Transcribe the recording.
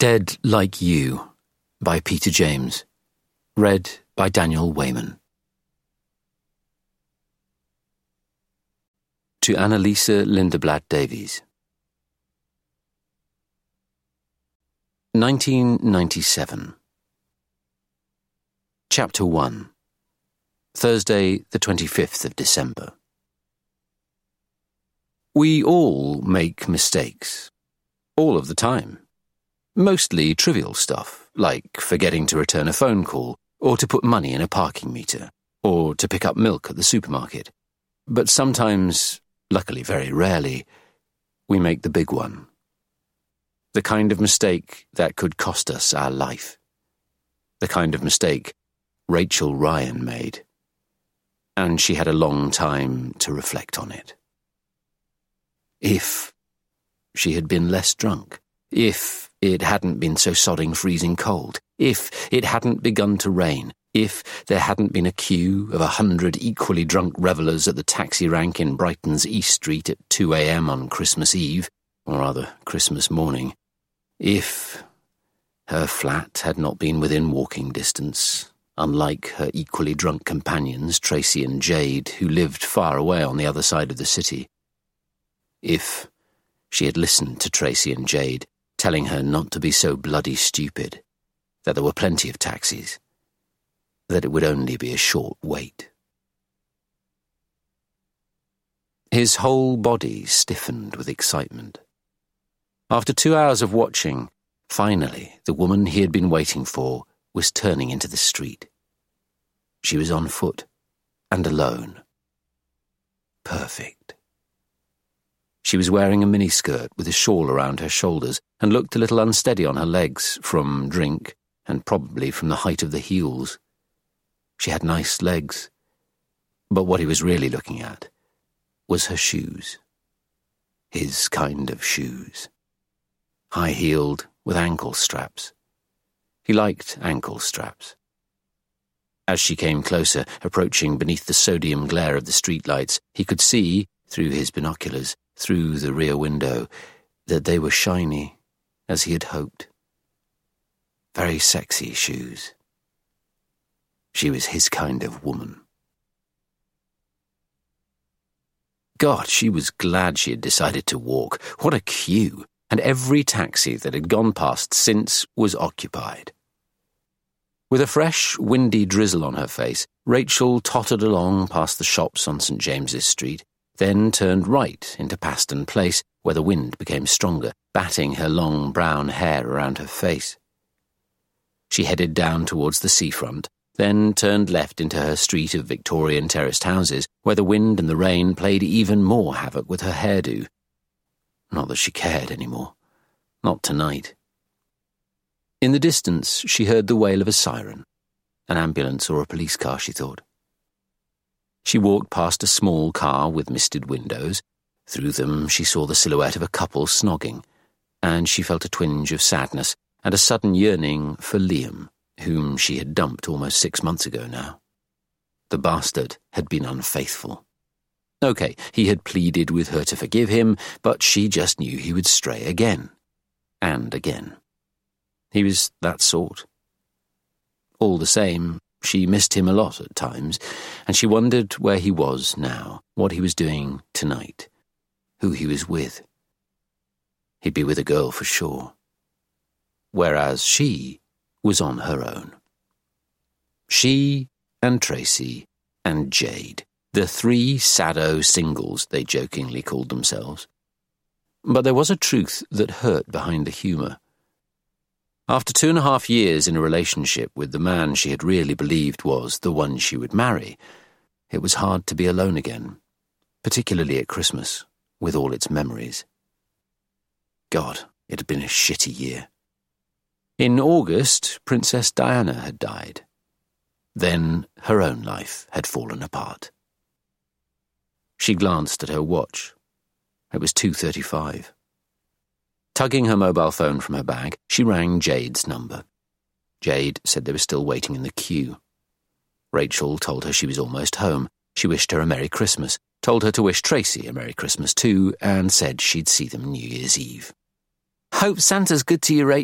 Dead Like You by Peter James. Read by Daniel Wayman. To Annalisa Lindblad Davies. 1997. Chapter 1. Thursday, the 25th of December. We all make mistakes. All of the time. Mostly trivial stuff, like forgetting to return a phone call, or to put money in a parking meter, or to pick up milk at the supermarket. But sometimes, luckily very rarely, we make the big one. The kind of mistake that could cost us our life. The kind of mistake Rachel Ryan made. And she had a long time to reflect on it. If she had been less drunk, if it hadn't been so sodding freezing cold, if it hadn't begun to rain, if there hadn't been a queue of 100 equally drunk revellers at the taxi rank in Brighton's East Street at 2 a.m. on Christmas Eve, or rather Christmas morning, if her flat had not been within walking distance, unlike her equally drunk companions Tracy and Jade, who lived far away on the other side of the city, if she had listened to Tracy and Jade, telling her not to be so bloody stupid, that there were plenty of taxis, that it would only be a short wait. His whole body stiffened with excitement. After 2 hours of watching, finally the woman he had been waiting for was turning into the street. She was on foot, and alone. Perfect. She was wearing a miniskirt with a shawl around her shoulders and looked a little unsteady on her legs from drink and probably from the height of the heels. She had nice legs, but what he was really looking at was her shoes. His kind of shoes. High-heeled with ankle straps. He liked ankle straps. As she came closer, approaching beneath the sodium glare of the streetlights, he could see, through his binoculars, through the rear window, that they were shiny, as he had hoped. Very sexy shoes. She was his kind of woman. God, she was glad she had decided to walk. What a queue! And every taxi that had gone past since was occupied. With a fresh, windy drizzle on her face, Rachel tottered along past the shops on St. James's Street, then turned right into Paston Place, where the wind became stronger, batting her long brown hair around her face. She headed down towards the seafront, then turned left into her street of Victorian terraced houses, where the wind and the rain played even more havoc with her hairdo. Not that she cared anymore. Not tonight. In the distance, she heard the wail of a siren. An ambulance or a police car, she thought. She walked past a small car with misted windows. Through them she saw the silhouette of a couple snogging, and she felt a twinge of sadness and a sudden yearning for Liam, whom she had dumped almost 6 months ago now. The bastard had been unfaithful. Okay, he had pleaded with her to forgive him, but she just knew he would stray again. And again. He was that sort. All the same, she missed him a lot at times, and she wondered where he was now, what he was doing tonight, who he was with. He'd be with a girl for sure. Whereas she was on her own. She and Tracy and Jade, the 3 sado singles they jokingly called themselves. But there was a truth that hurt behind the humour. After 2.5 years in a relationship with the man she had really believed was the one she would marry, it was hard to be alone again, particularly at Christmas, with all its memories. God, it had been a shitty year. In August, Princess Diana had died. Then her own life had fallen apart. She glanced at her watch. It was 2:35. Tugging her mobile phone from her bag, she rang Jade's number. Jade said they were still waiting in the queue. Rachel told her she was almost home. She wished her a Merry Christmas, told her to wish Tracy a Merry Christmas too, and said she'd see them New Year's Eve. "Hope Santa's good to you, Rach,"